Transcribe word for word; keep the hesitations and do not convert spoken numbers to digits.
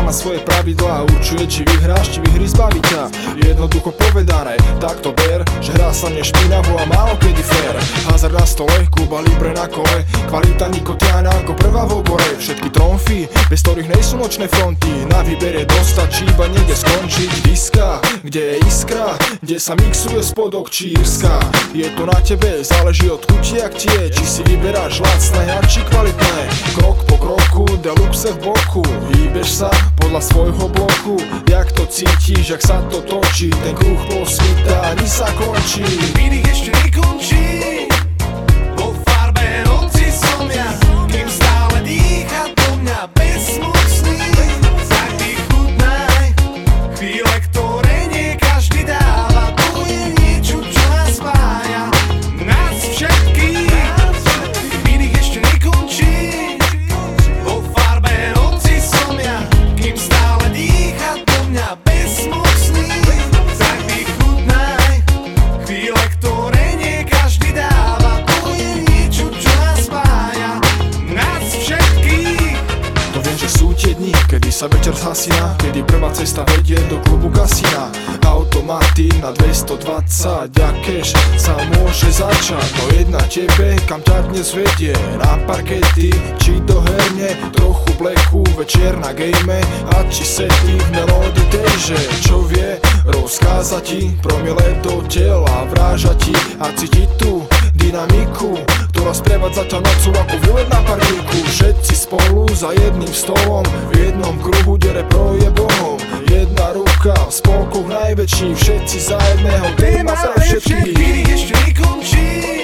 má svoje pravidlá, určuje, či vyhráš, či vyhry zbaví ťa. Jednoducho povedané, tak to ber, že hrá sa nešpinavo a málo kedy fér. Hazard na stole, Kuba Libre na kole, kvalita Nikotiana ako prvá v obore. Všetky tromfy, bez ktorých nejsú nočné fronty, na výbere dostačí, iba niekde skončiť. Diska, kde je iskra, kde sa mixuje spodok či írska. Je to na tebe, záleží od chuti jak tie, či si vyberáš lacné a či kvalitné. Krok po kroku, deluxe v boku, hýbeš sa podľa svojho bloku. Jak to cítiš, jak sa to točí, ten kruh posvita, ani sa končí. Výdych ešte nekončí, vo farbe noci som ja, kým stále dýcha do mňa bezmocný. Tak vychutnaj chvíle, ktoré nie každý dáva, to je niečo, čo nás spája, nás všetkých. Výdych ešte nekončí, vo farbe noci som ja, kým stále dýcha do mňa bezmocný. Tak vychutnaj chvíle, ktoré nie každý dáva, to je niečo, čo nás spája, nás všetkých. To viem, že sú tie dni, kedy sa večer zhasína, kedy prvá cesta vedie do klubu kasína. Automaty na dvestodvadsať a cash sa môže začať. No jedna tebe, kam ťa dnes vedie, na parkety či do herne, trochu bleku, večer na game a či sety v melódii tejže. Čo vie rozkázať ti, promile do tela vráža ti a cíti tú dynamiku, ktorá sprevádza ťa nocou ako výlet na parníku. Všetci spolu za jedným stolom, v jednom kruhu, kde repro je bohom. Jedna ruka v spolkoch najväčší, všetci za jedného, téma pre všetkých. Výdych ešte nekončí,